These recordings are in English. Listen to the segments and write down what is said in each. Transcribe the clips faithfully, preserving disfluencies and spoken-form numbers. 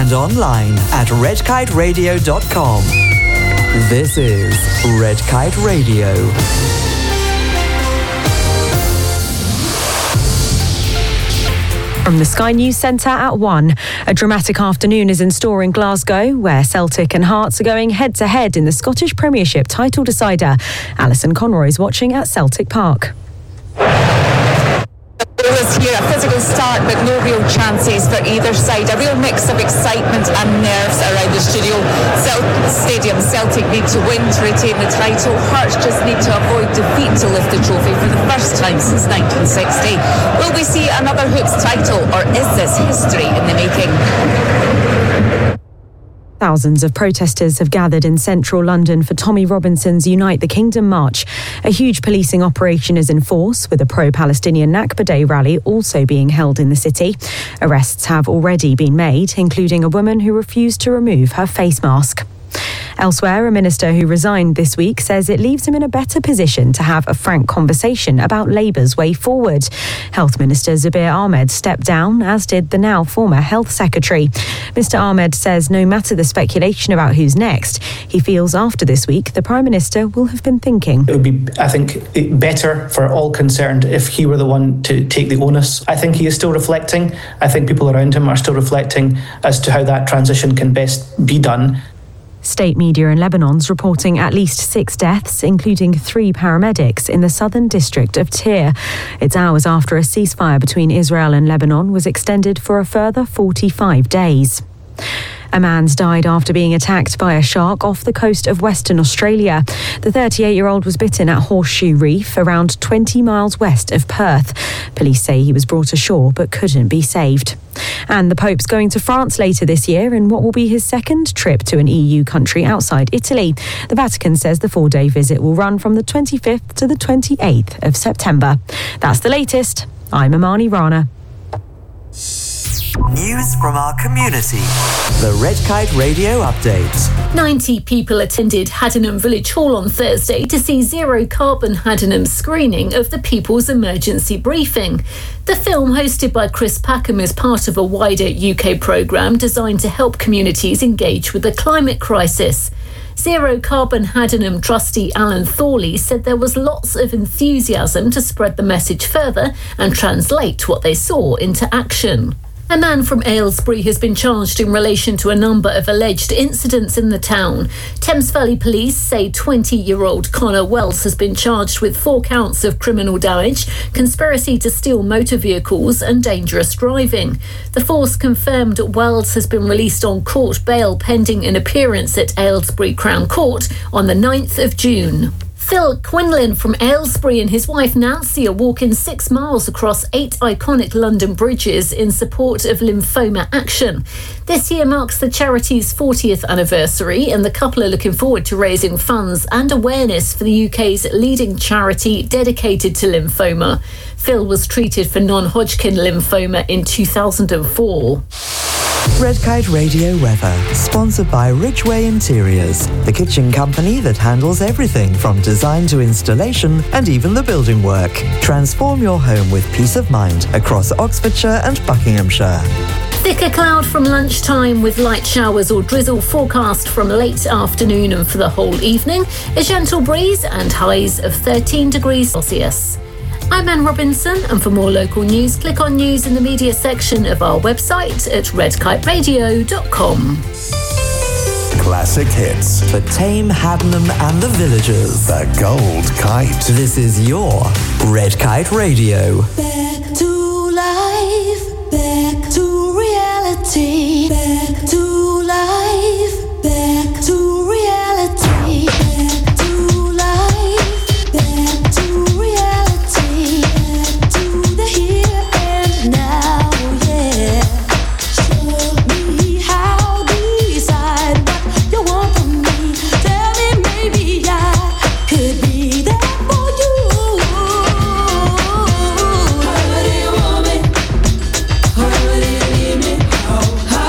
and online at red kite radio dot com. This is Red Kite Radio. From the Sky News Centre at one, a dramatic afternoon is in store in Glasgow, where Celtic and Hearts are going head-to-head in the Scottish Premiership title decider. Alison Conroy's watching at Celtic Park. Was here a physical start, but no real chances for either side. A real mix of excitement and nerves around the studio. Cel- Stadium Celtic need to win to retain the title. Hearts just need to avoid defeat to lift the trophy for the first time since nineteen sixty. Will we see another Hoops title, or is this history in the making? Thousands of protesters have gathered in central London for Tommy Robinson's Unite the Kingdom march. A huge policing operation is in force, with a pro-Palestinian Nakba Day rally also being held in the city. Arrests have already been made, including a woman who refused to remove her face mask. Elsewhere, a minister who resigned this week says it leaves him in a better position to have a frank conversation about Labour's way forward. Health Minister Zubir Ahmed stepped down, as did the now former Health Secretary. Mister Ahmed says no matter the speculation about who's next, he feels after this week the Prime Minister will have been thinking. It would be, I think, better for all concerned if he were the one to take the onus. I think he is still reflecting. I think people around him are still reflecting as to how that transition can best be done. State media in Lebanon's reporting at least six deaths, including three paramedics in the southern district of Tyre. It's hours after a ceasefire between Israel and Lebanon was extended for a further forty-five days. A man's died after being attacked by a shark off the coast of Western Australia. The thirty-eight-year-old was bitten at Horseshoe Reef, around twenty miles west of Perth. Police say he was brought ashore but couldn't be saved. And the Pope's going to France later this year in what will be his second trip to an E U country outside Italy. The Vatican says the four-day visit will run from the twenty-fifth to the twenty-eighth of September. That's the latest. I'm Amani Rana. News from our community. The Red Kite Radio Update. ninety people attended Haddenham Village Hall on Thursday to see Zero Carbon Haddenham's screening of the People's Emergency Briefing. The film, hosted by Chris Packham, is part of a wider U K programme designed to help communities engage with the climate crisis. Zero Carbon Haddenham trustee Alan Thorley said there was lots of enthusiasm to spread the message further and translate what they saw into action. A man from Aylesbury has been charged in relation to a number of alleged incidents in the town. Thames Valley Police say twenty-year-old Connor Wells has been charged with four counts of criminal damage, conspiracy to steal motor vehicles and dangerous driving. The force confirmed Wells has been released on court bail pending an appearance at Aylesbury Crown Court on the ninth of June. Phil Quinlan from Aylesbury and his wife Nancy are walking six miles across eight iconic London bridges in support of Lymphoma Action. This year marks the charity's fortieth anniversary, and the couple are looking forward to raising funds and awareness for the U K's leading charity dedicated to lymphoma. Phil was treated for non-Hodgkin lymphoma in two thousand four. Red Kite Radio weather, sponsored by Ridgeway Interiors, the kitchen company that handles everything from design to installation and even the building work. Transform your home with peace of mind across Oxfordshire and Buckinghamshire. Thicker cloud from lunchtime with light showers or drizzle forecast from late afternoon and for the whole evening. A gentle breeze and highs of thirteen degrees Celsius. I'm Anne Robinson, and for more local news, click on news in the media section of our website at red kite radio dot com. Classic hits. The Tame Haddenham and the Villagers. The Gold Kite. This is your Red Kite Radio. Back to life, back to reality, back to life, back to reality, back to life, back to reality, back to the here and now, yeah. Show me how, decide what you want from me. Tell me maybe I could be there for you. How do you want me? How do you need me? How, how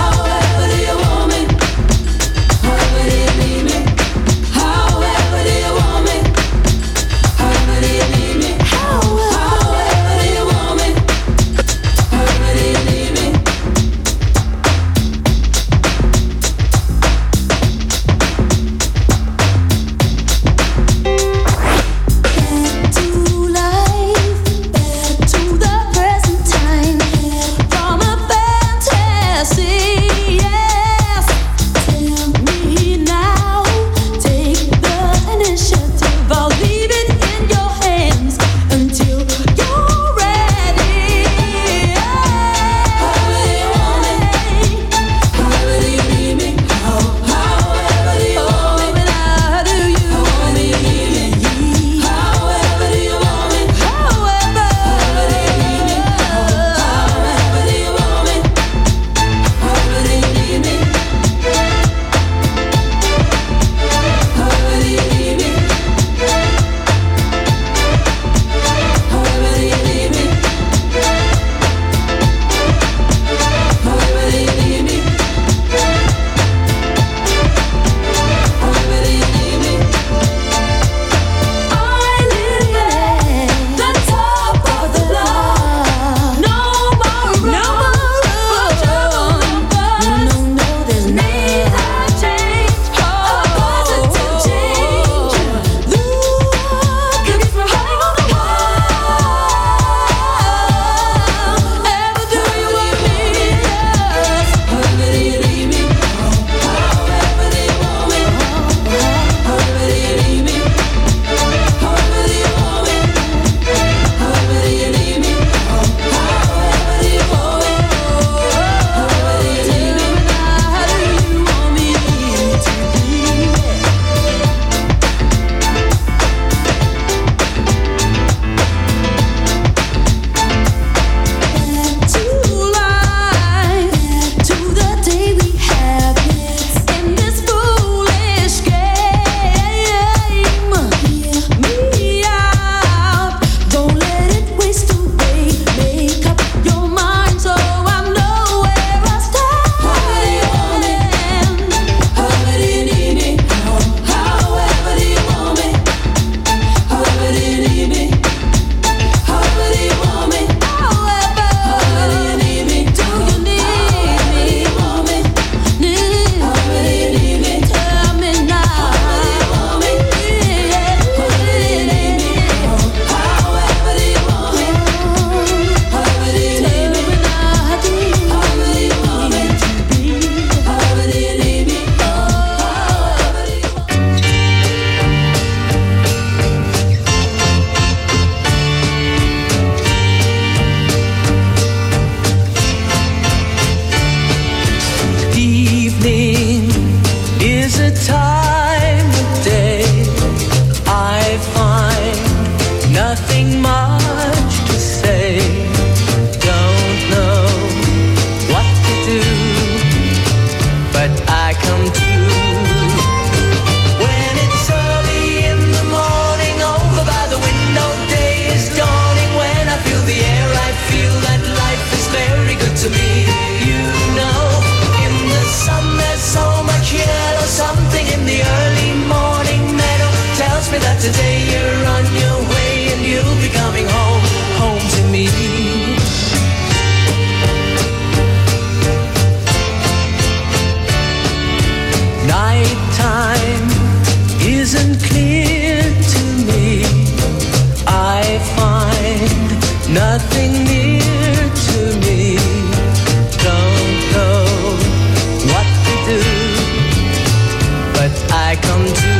Night time isn't clear to me. I find nothing near to me. Don't know what to do, but I come to.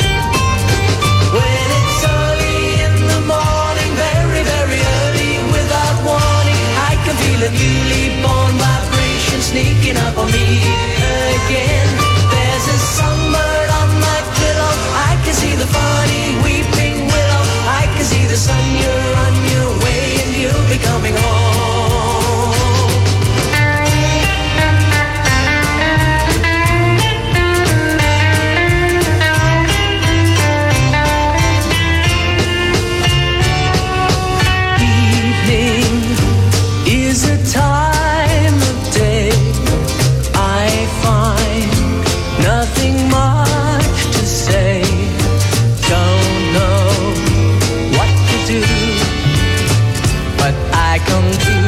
When it's early in the morning, very, very early, without warning, I can feel a newly born vibration sneaking up on me again. There's a songbird on my pillow, I can see the funny weeping willow, I can see the sun, you're on your way and you'll be coming home. Evening is a time of day I find nothing much to say. Don't know what to do, but I come to.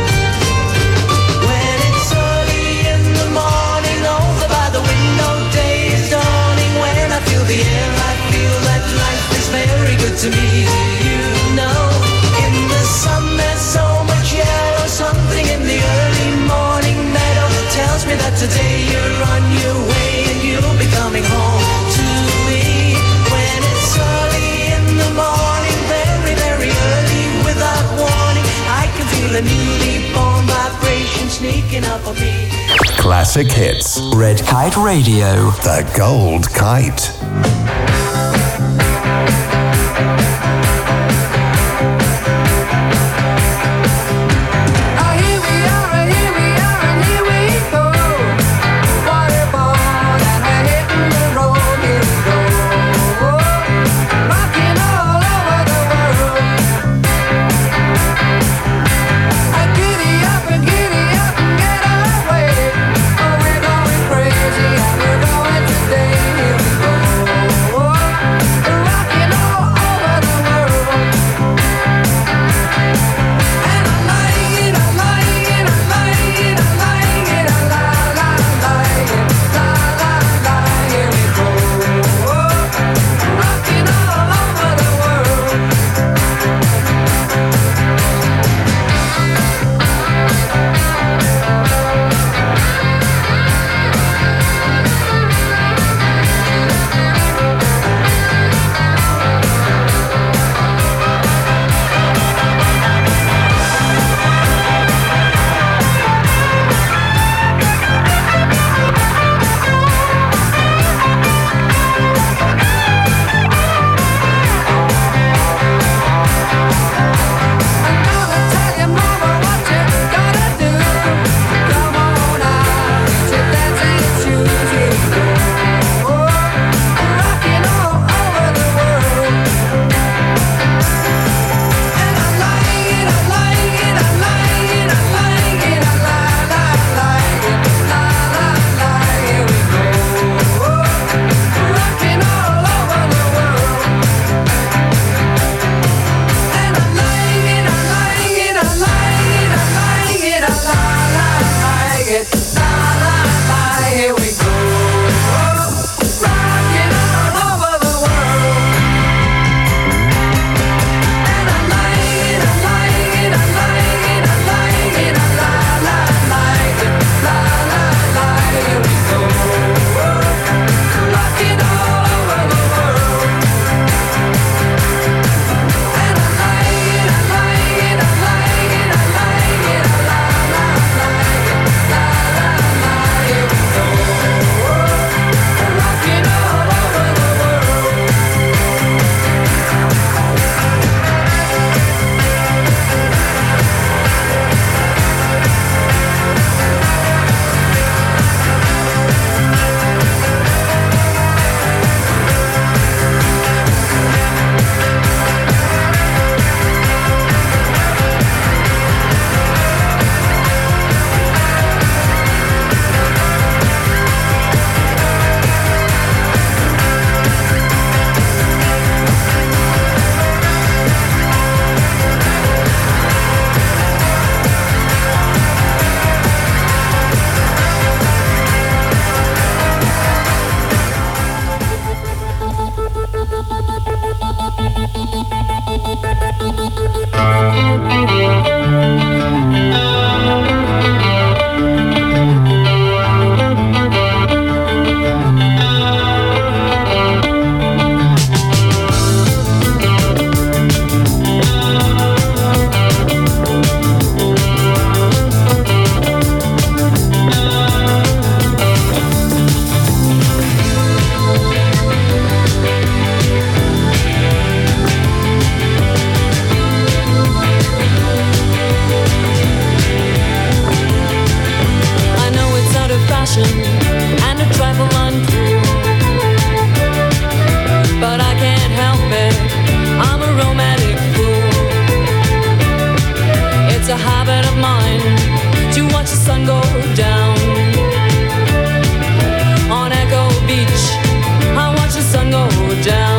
When it's early in the morning, over by the window, day is dawning. When I feel the air, I feel that life is very good to me. You know, in the sun there's so much yellow, something in the early morning meadow tells me that today you're on your way and you'll be coming home to me. When it's early in the morning, very, very early, without warning, I can feel a newly born vibration sneaking up on me. Classic hits. Red Kite Radio. The Gold Kite. Crazy, and we're going today. Here we go. and a trifle uncool. But I can't help it, I'm a romantic fool. It's a habit of mine to watch the sun go down. On Echo Beach, I watch the sun go down.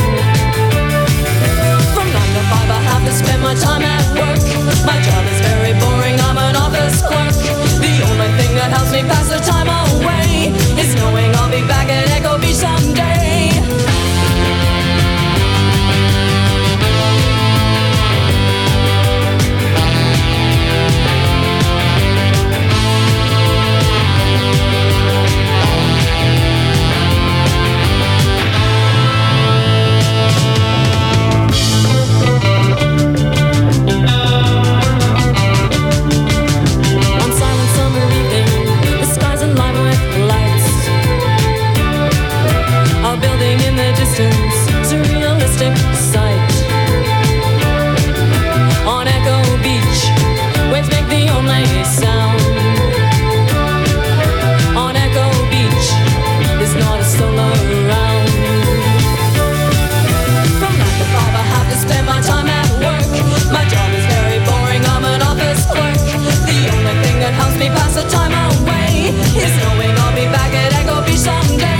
From nine to five I have to spend my time at work. My job is very boring, I'm an office clerk. The only thing that helps me pass the time away is knowing I'll be back at Echo Beach someday. Surrealistic sight. On Echo Beach, waves make the only sound. On Echo Beach, there's not a soul around. From nine to five I have to spend my time at work. My job is very boring, I'm an office clerk. The only thing that helps me pass the time away is knowing I'll be back at Echo Beach someday.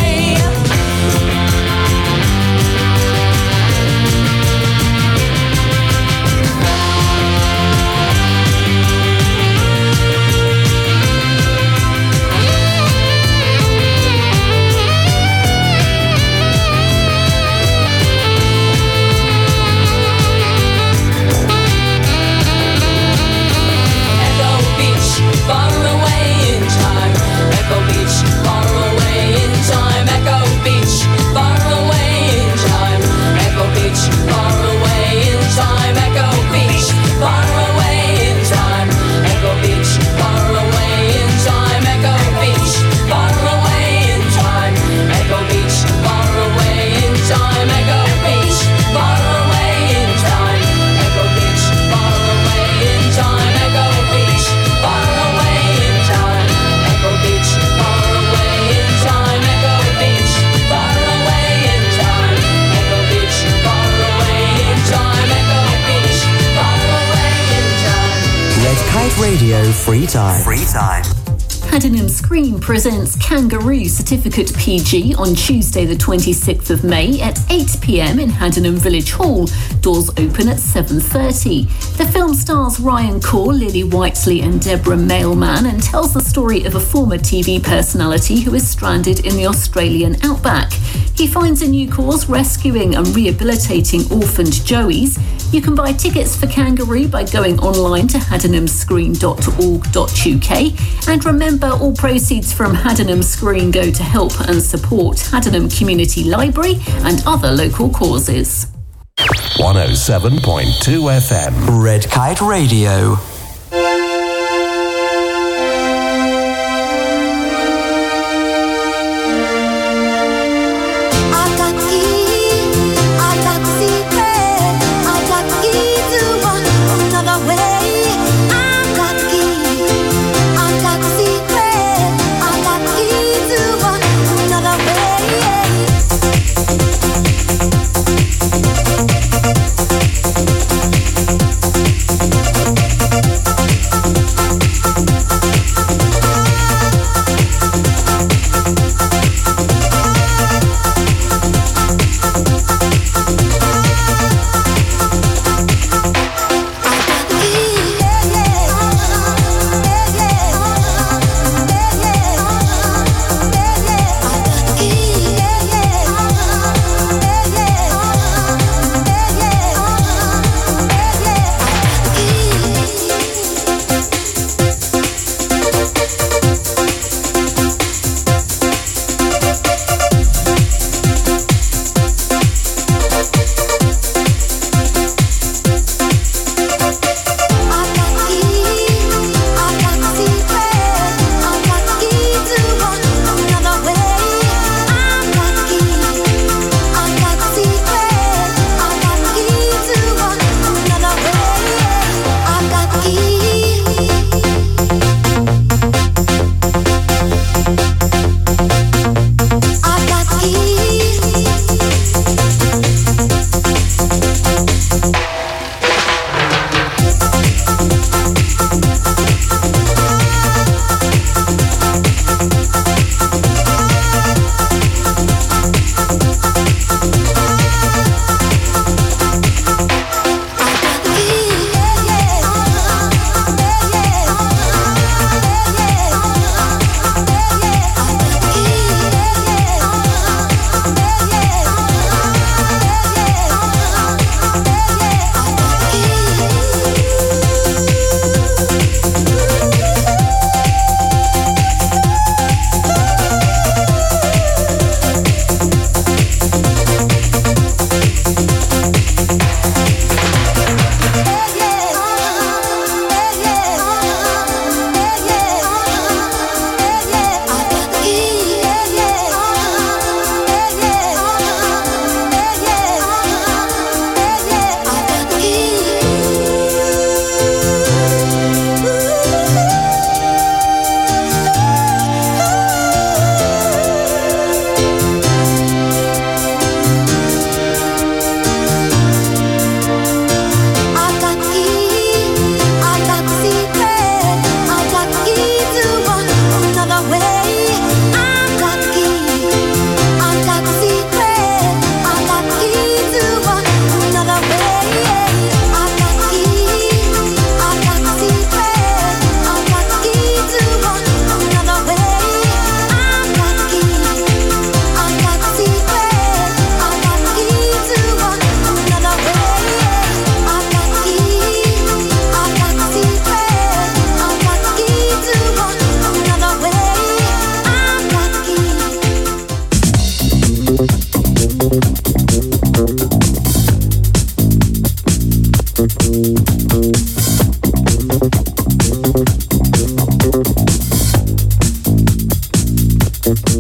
Radio Free Time. Free Time. Haddenham Screen presents Kangaroo Certificate P G on Tuesday the twenty-sixth of May at eight p.m. in Haddenham Village Hall. Doors open at seven thirty. The film stars Ryan Core, Lily Whiteley and Deborah Mailman and tells the story of a former T V personality who is stranded in the Australian outback. He finds a new cause rescuing and rehabilitating orphaned joeys. You can buy tickets for Kangaroo by going online to haddenham screen dot org dot U K. And remember, all proceeds from Haddenham Screen go to help and support Haddenham Community Library and other local causes. one oh seven point two F M. Red Kite Radio. We'll be right back.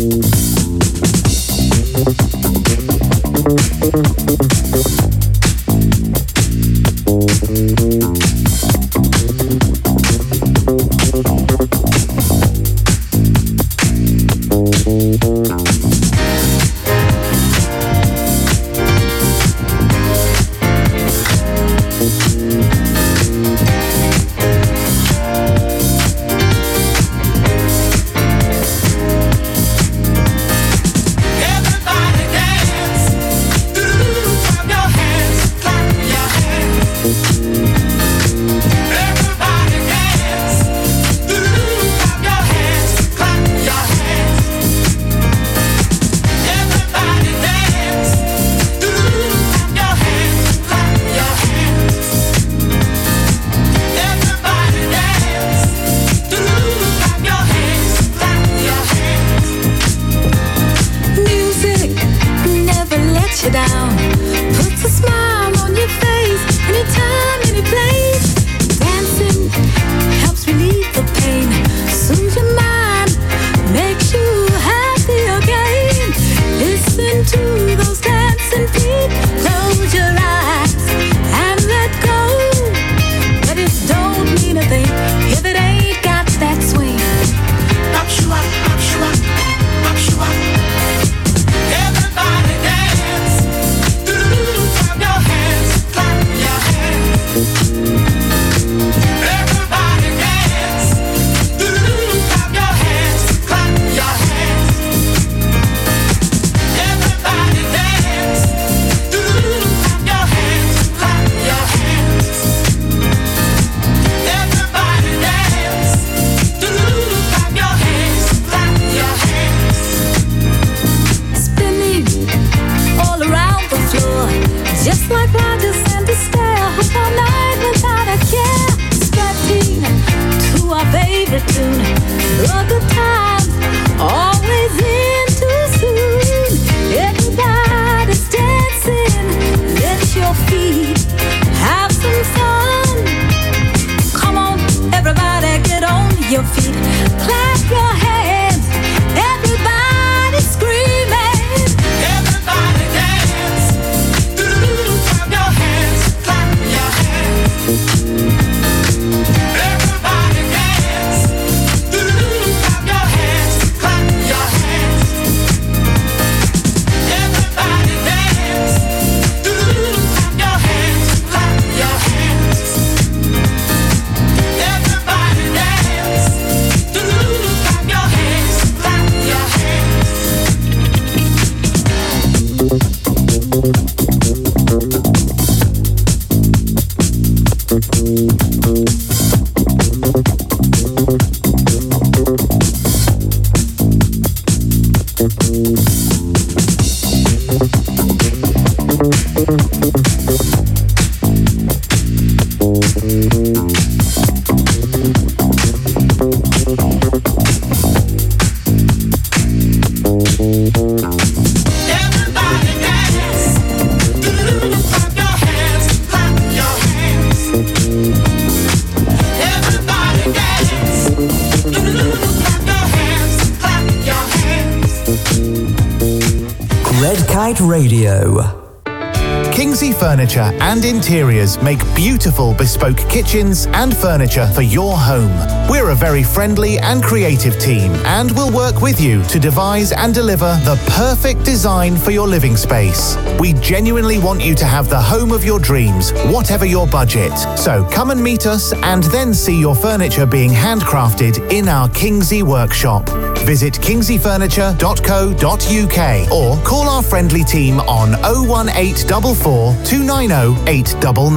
Radio. Kingsley Furniture and Interiors make beautiful bespoke kitchens and furniture for your home. We're a very friendly and creative team and will work with you to devise and deliver the perfect design for your living space. We genuinely want you to have the home of your dreams, whatever your budget. So come and meet us and then see your furniture being handcrafted in our Kingsley workshop. Visit kingsley furniture dot co dot uk or call our friendly team on oh one eight four four, two nine oh, eight nine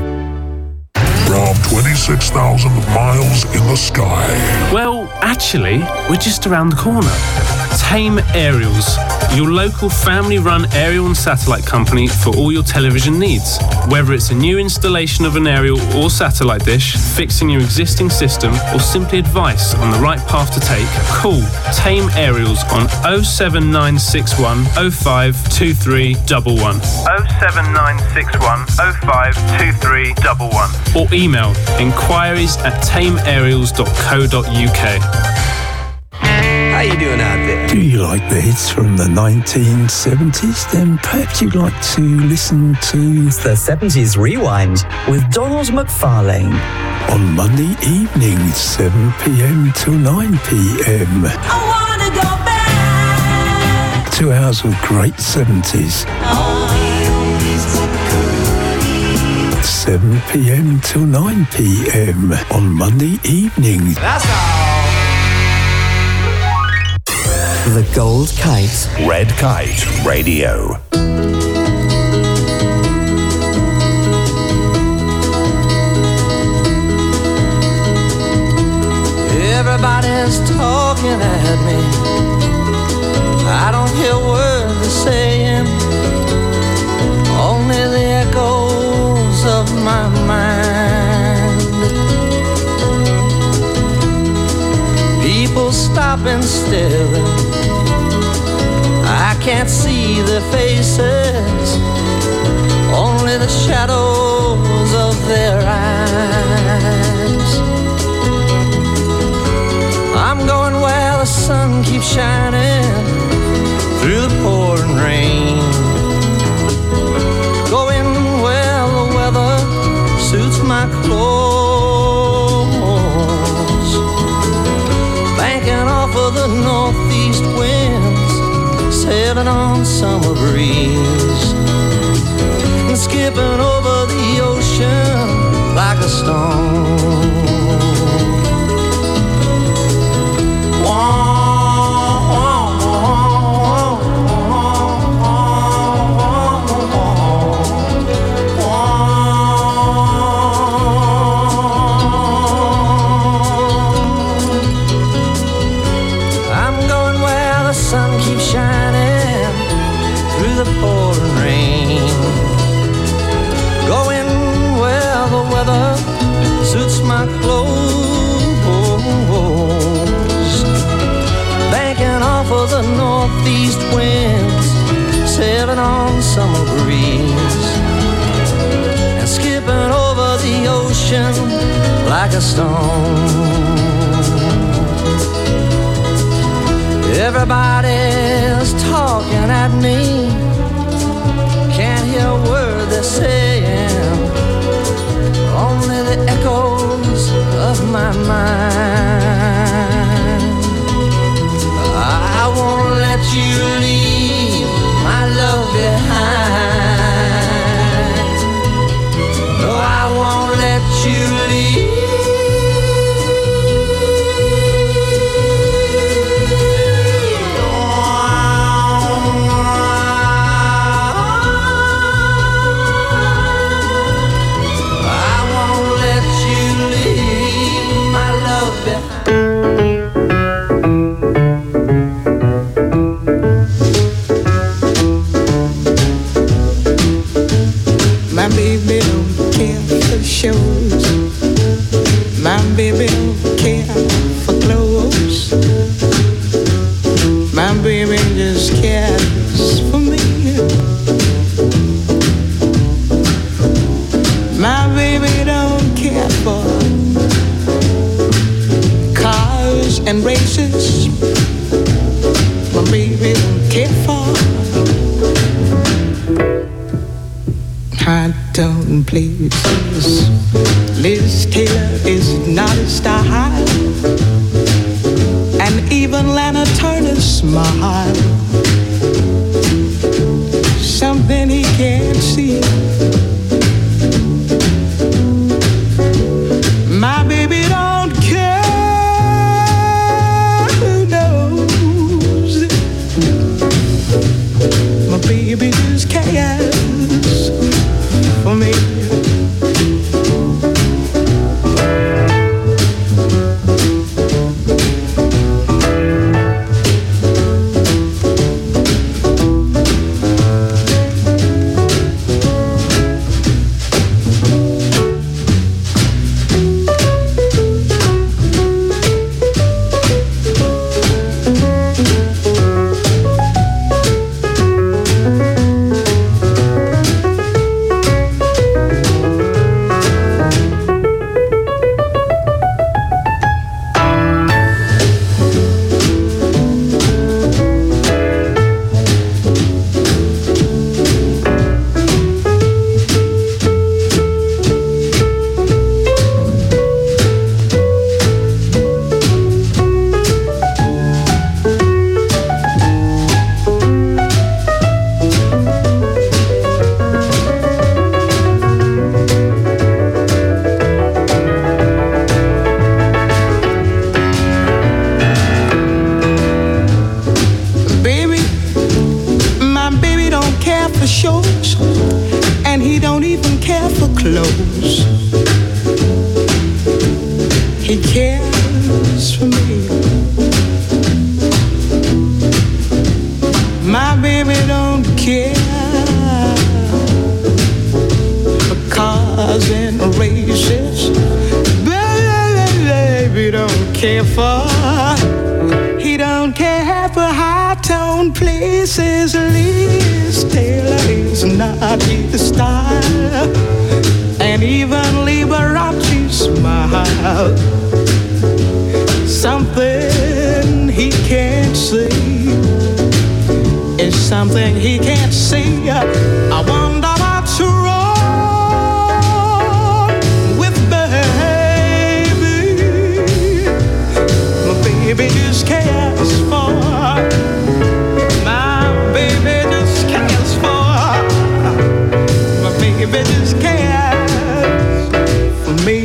nine. From twenty-six thousand miles in the sky. Well, actually, we're just around the corner. Tame Aerials, your local family-run aerial and satellite company for all your television needs. Whether it's a new installation of an aerial or satellite dish, fixing your existing system, or simply advice on the right path to take, call Tame Aerials on oh seven nine six one oh five two three one one. oh seven nine six one oh five two three one one. Or email inquiries at tame aerials dot co dot uk. How you doing out there? Do you like the hits from the nineteen seventies? Then perhaps you'd like to listen to The seventies Rewind with Donald McFarlane. On Monday evenings, seven p.m. till nine p.m. I wanna go back. Two hours of great seventies. seven p.m. till nine p.m. on Monday evenings. That's all. The Gold Kite. Red Kite Radio. Everybody's talking at me. I don't hear words they're saying, only the echoes of my mind. People stop and staring. I can't see their faces, only the shadows of their eyes. I'm going where the sun keeps shining through the pouring rain, going where the weather suits my clothes, banking off of the northeast winds, sailing on summer breeze, and skipping over the ocean like a stone. My clothes, banking off of the northeast winds, sailing on summer breeze, and skipping over the ocean like a stone. Everybody's talking at me, can't hear a word they're saying, only the echoes of my mind. I won't let you leave my love behind. No, I won't let you leave. Shows. My baby don't care for clothes. My baby just cares for me. My baby don't care for cars and races. My baby don't care for hot tone places. Liz Taylor is not a style, and even Lana Turner's smile, something he can't see. My baby don't care who knows. My baby just cares for me. close. He cares for me. My baby don't care for cars and races. Baby don't care for. He don't care for high-tone places. Liz Taylor is not his style, and even Liberace smile. Something he can't see is something he can't see. I wonder what's wrong with baby. My baby just cares for. My baby just cares for. My baby just cares for me.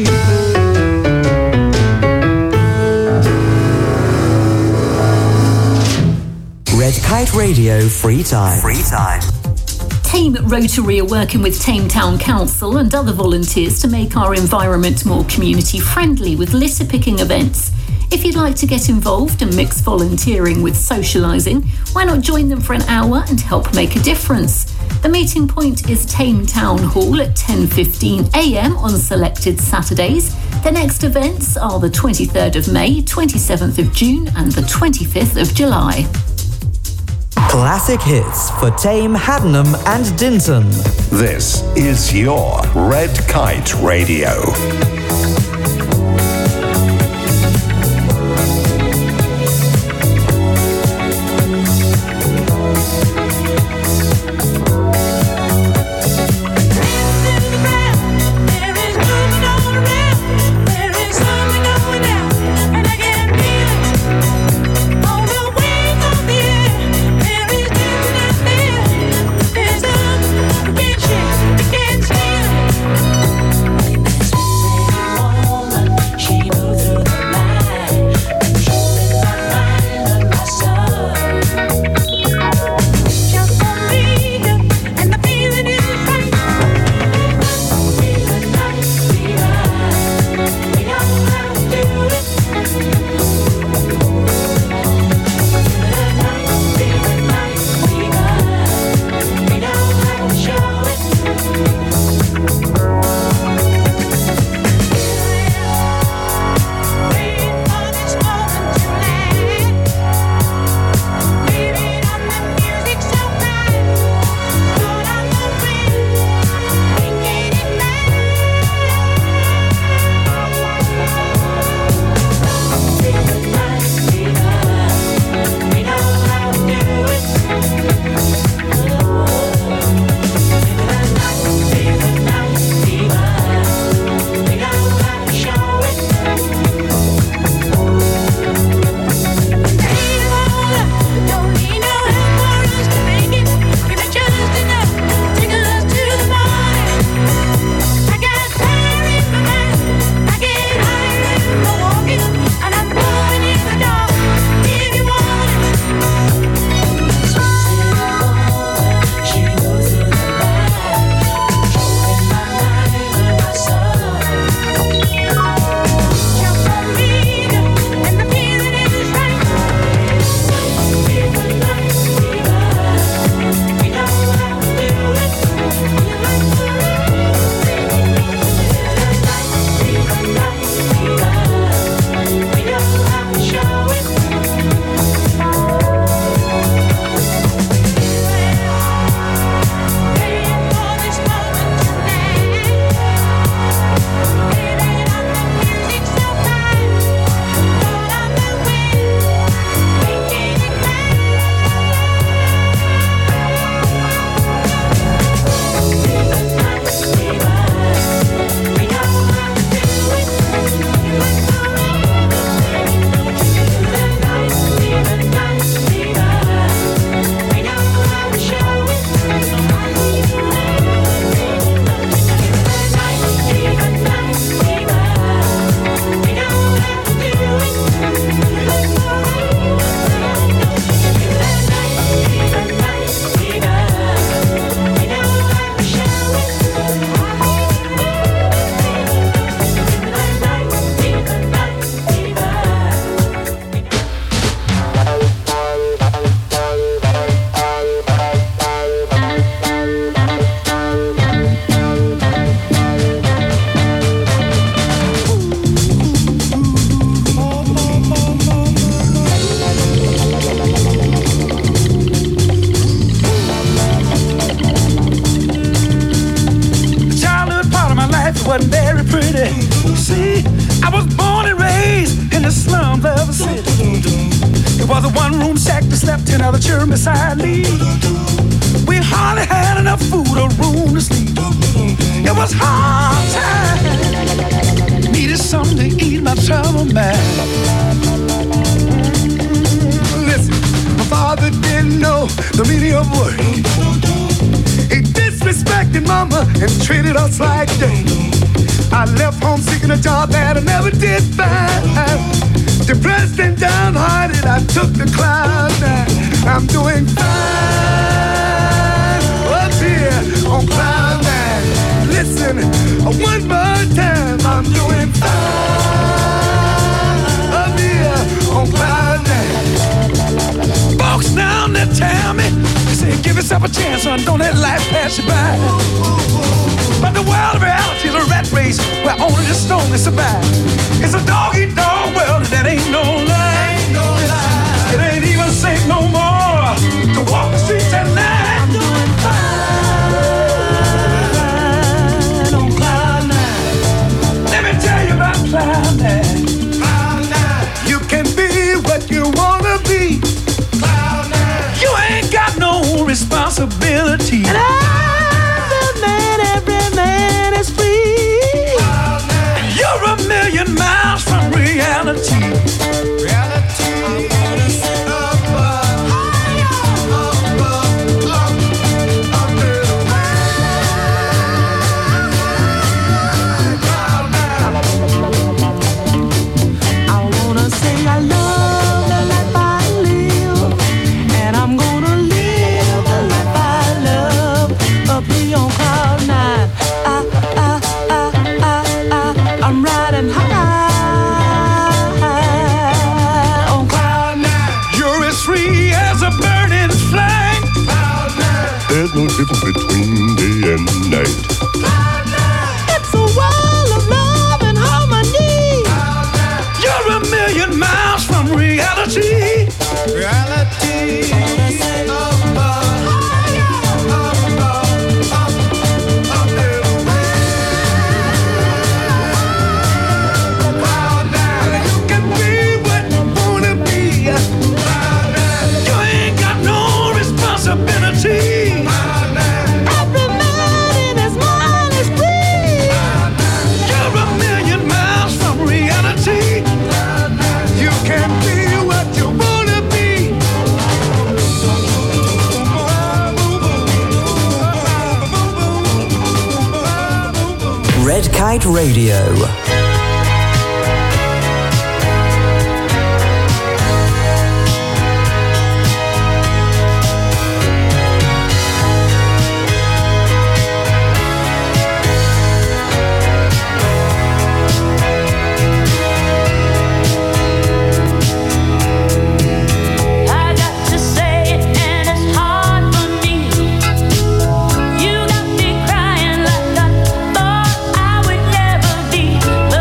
Red Kite Radio Free Time. Free Time. Tame Rotary are working with Tame Town Council and other volunteers to make our environment more community friendly with litter picking events. If you'd like to get involved and mix volunteering with socialising, why not join them for an hour and help make a difference? The meeting point is Tame Town Hall at ten fifteen a m on selected Saturdays. The next events are the twenty-third of May, twenty-seventh of June and the twenty-fifth of July. Classic hits for Tame, Haddenham and Dinton. This is your Red Kite Radio. Can't one-room shack that slept ten other children beside me. We hardly had enough food or room to sleep. It was hard time. Needed something to ease my trouble mind. Listen, my father didn't know the meaning of work. He disrespected mama and treated us like dirt. I left home seeking a job that I never did find. Depressed and downhearted, I took the cloud nine. I'm doing fine up here on cloud nine. Listen, one more time, I'm doing fine up here on cloud nine. Folks down there tell me, they say give yourself a chance, son, don't let life pass you by. But the world of reality is a rat race where only the strongest survive. It's a dog-eat-dog world and that ain't no lie. Ain't no lie. It ain't even safe no more to walk the streets at night. I'm doing fine on cloud nine. Let me tell you about cloud nine. Cloud nine. You can be what you wanna be. Cloud nine. You ain't got no responsibility. And every man, every man is free. Cloud nine. And you're a million miles from reality. Reality. I wanna sit above, above, above, up, up and away. Cloud nine. I wanna say I love the life I live, and I'm gonna live the life I love up here on cloud nine. I, I, I, I, I, I'm riding high on cloud nine. You're as free as a bird in flight. Cloud nine. There's no difference between day and night. Cloud nine. It's a world of love and harmony. Cloud nine. You're a million miles from reality. Reality. Red Kite Radio. You got me crying like I thought I would never be.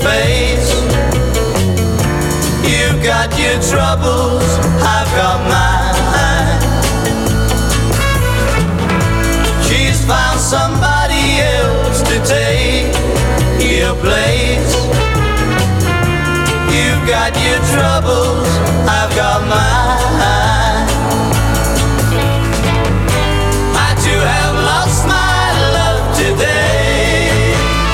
place. You've got your troubles, I've got mine. She's found somebody else to take your place. You've got your troubles, I've got mine. I too have lost my love today.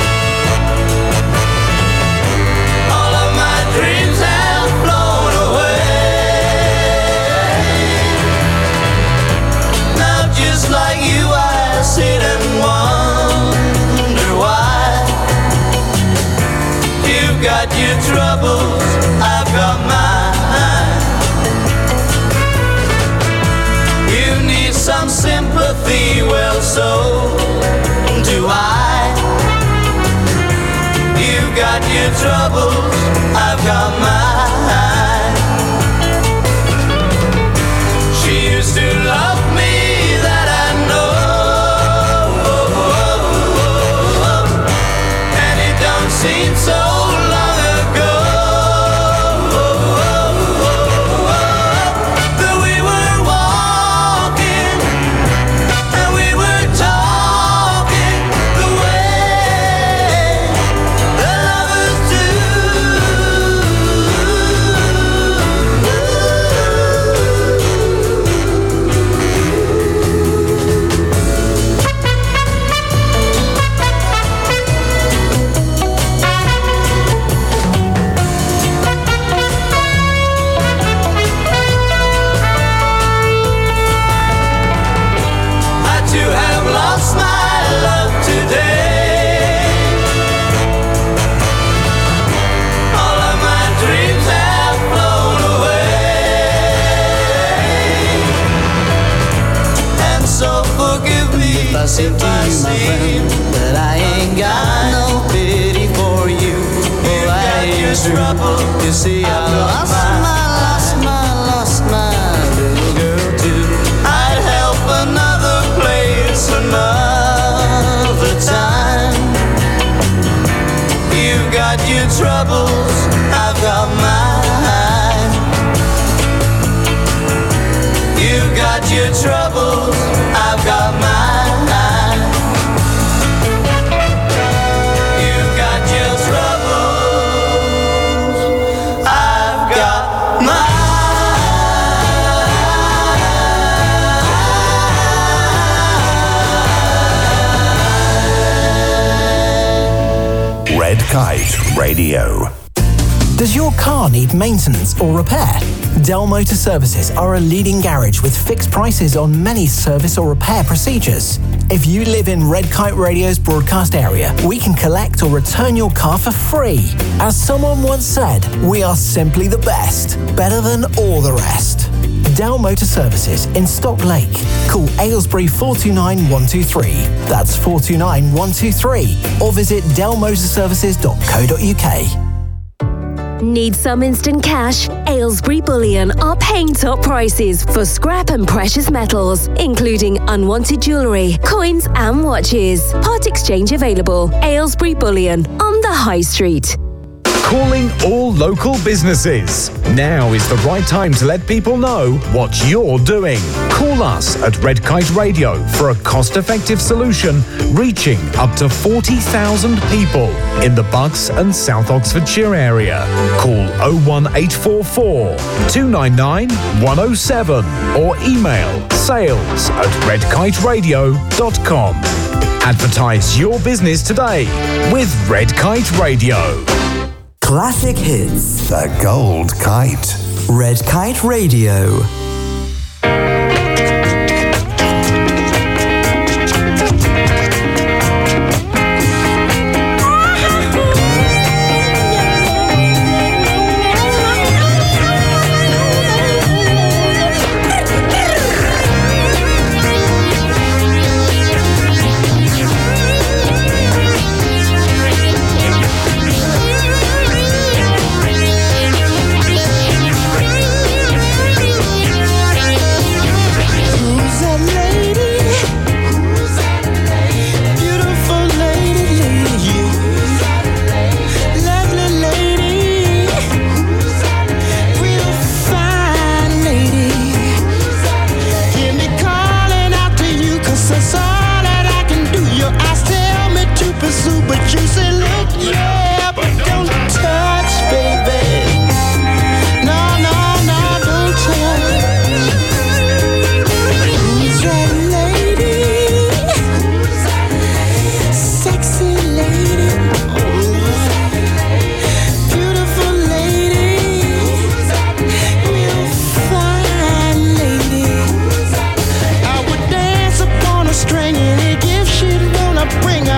All of my dreams have flown away. Now just like you I sit and wonder why. You've got your troubles, I've got mine. You need some sympathy, well so do I. You've got your troubles, I've got mine. She used to love me, that I know, and it don't seem so long ago that we were walking and we were talking the way that lovers I too have lost my love today. All of my dreams have flown away. And so forgive me if I seem to you, my friend, that I ain't got no pity for you. Oh, I ain't true. You see, I lost my, lost my, lost my little girl too. I'd help another place another time. You've got your troubles, I've got mine. You've got your troubles, I've got mine. You've got your troubles, I've got mine. Red Kite Radio. Does your car need maintenance or repair? Dell Motor Services are a leading garage with fixed prices on many service or repair procedures. If you live in Red Kite Radio's broadcast area, we can collect or return your car for free. As someone once said, we are simply the best, better than all the rest. Dell Motor Services in Stock Lake. Call Aylesbury four two nine one two three. That's four two nine one two three. Or visit dell motor services dot co dot uk. Need some instant cash? Aylesbury Bullion are paying top prices for scrap and precious metals, including unwanted jewellery, coins and watches. Part exchange available. Aylesbury Bullion on the High Street. Calling all local businesses. Now is the right time to let people know what you're doing. Call us at Red Kite Radio for a cost-effective solution reaching up to forty thousand people in the Bucks and South Oxfordshire area. Call oh one eight four four, two nine nine, one oh seven or email sales at red kite radio dot com. Advertise your business today with Red Kite Radio. Classic hits. The Gold Kite. Red Kite Radio.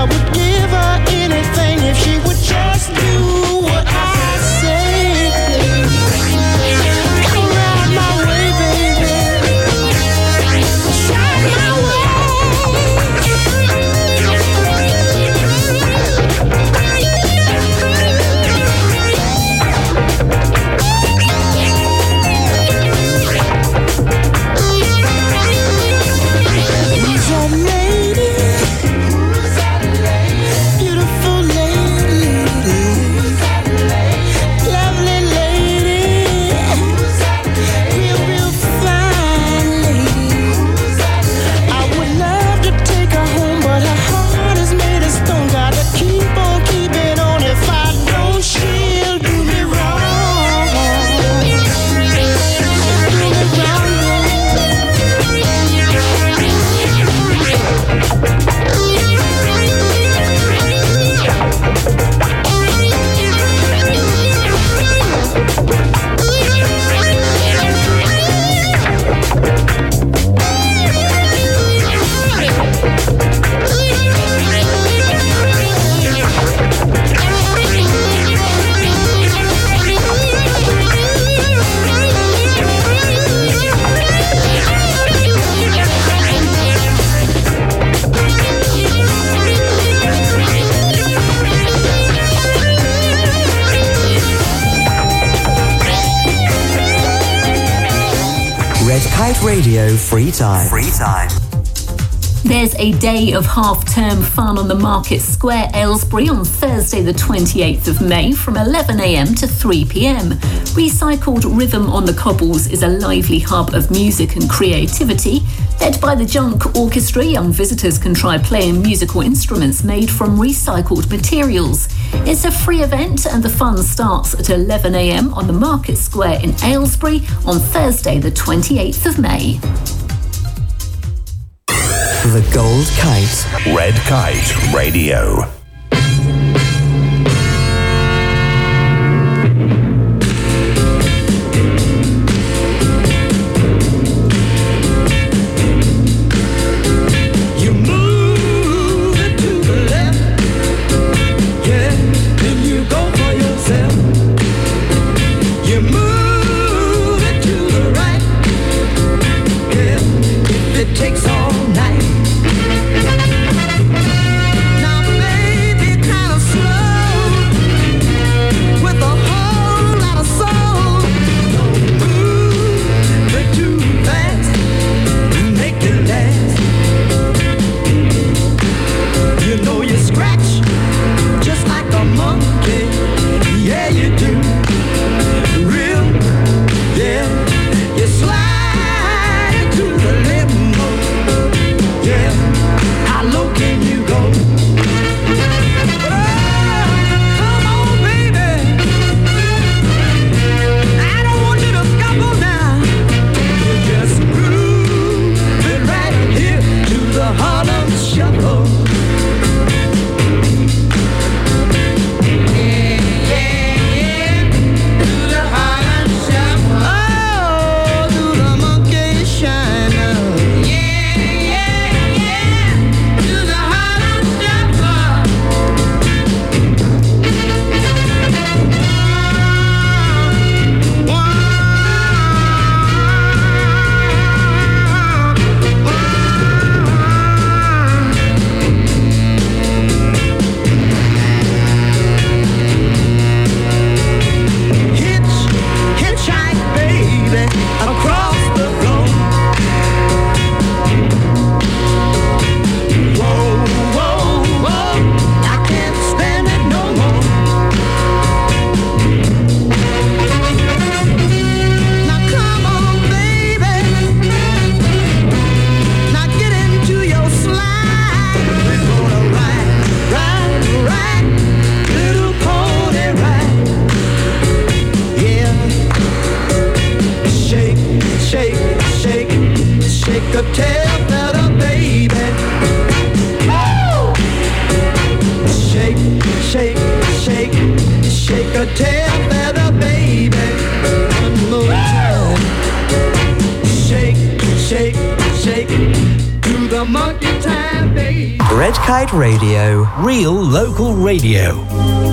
Red Kite Radio Free Time. Free Time. There's a day of half-term fun on the Market Square, Aylesbury, on Thursday the twenty-eighth of May from eleven a m to three p m. Recycled Rhythm on the Cobbles is a lively hub of music and creativity. Led by the Junk Orchestra, young visitors can try playing musical instruments made from recycled materials. It's a free event and the fun starts at eleven a m on the Market Square in Aylesbury on Thursday the twenty-eighth of May. The Gold Kite. Red Kite Radio. Takes all night. Now, baby. Red Kite Radio. Real local radio.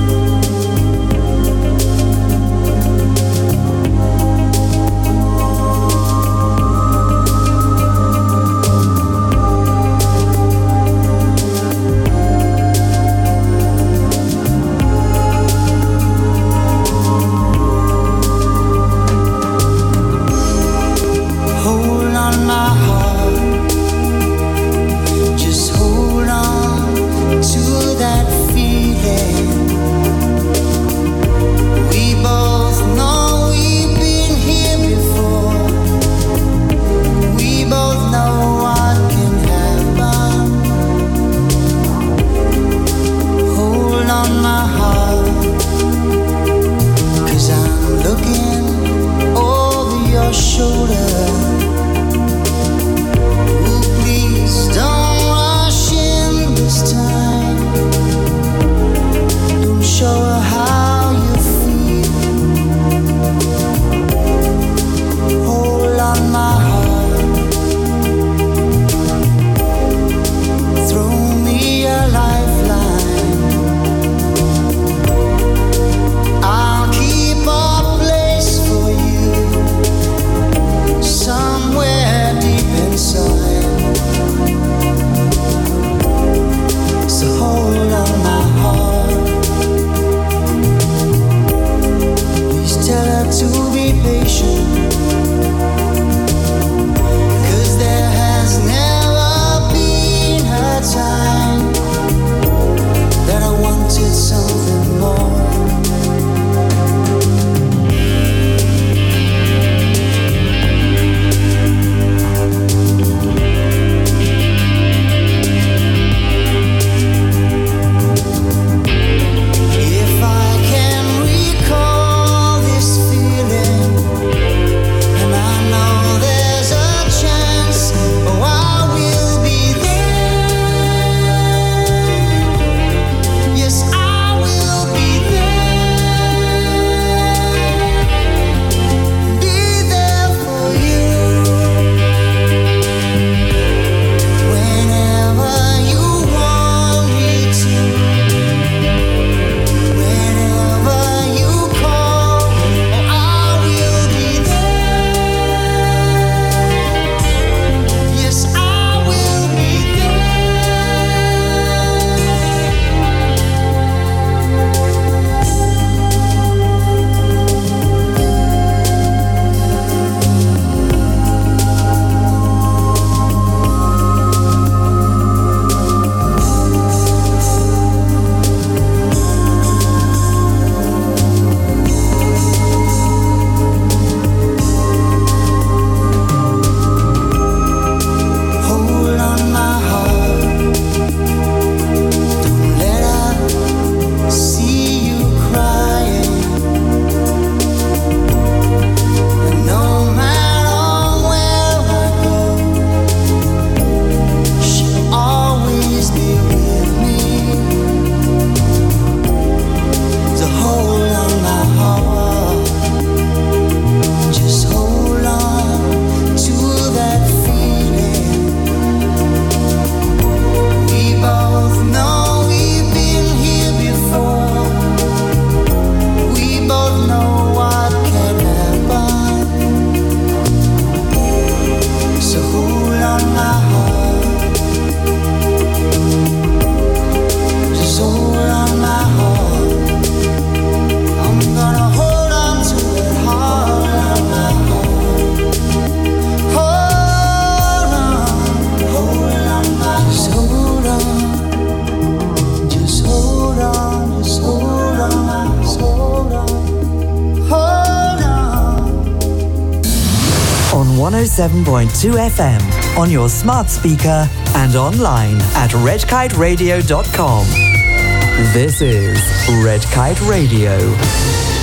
one oh seven point two F M, on your smart speaker and online at red kite radio dot com. This is Red Kite Radio.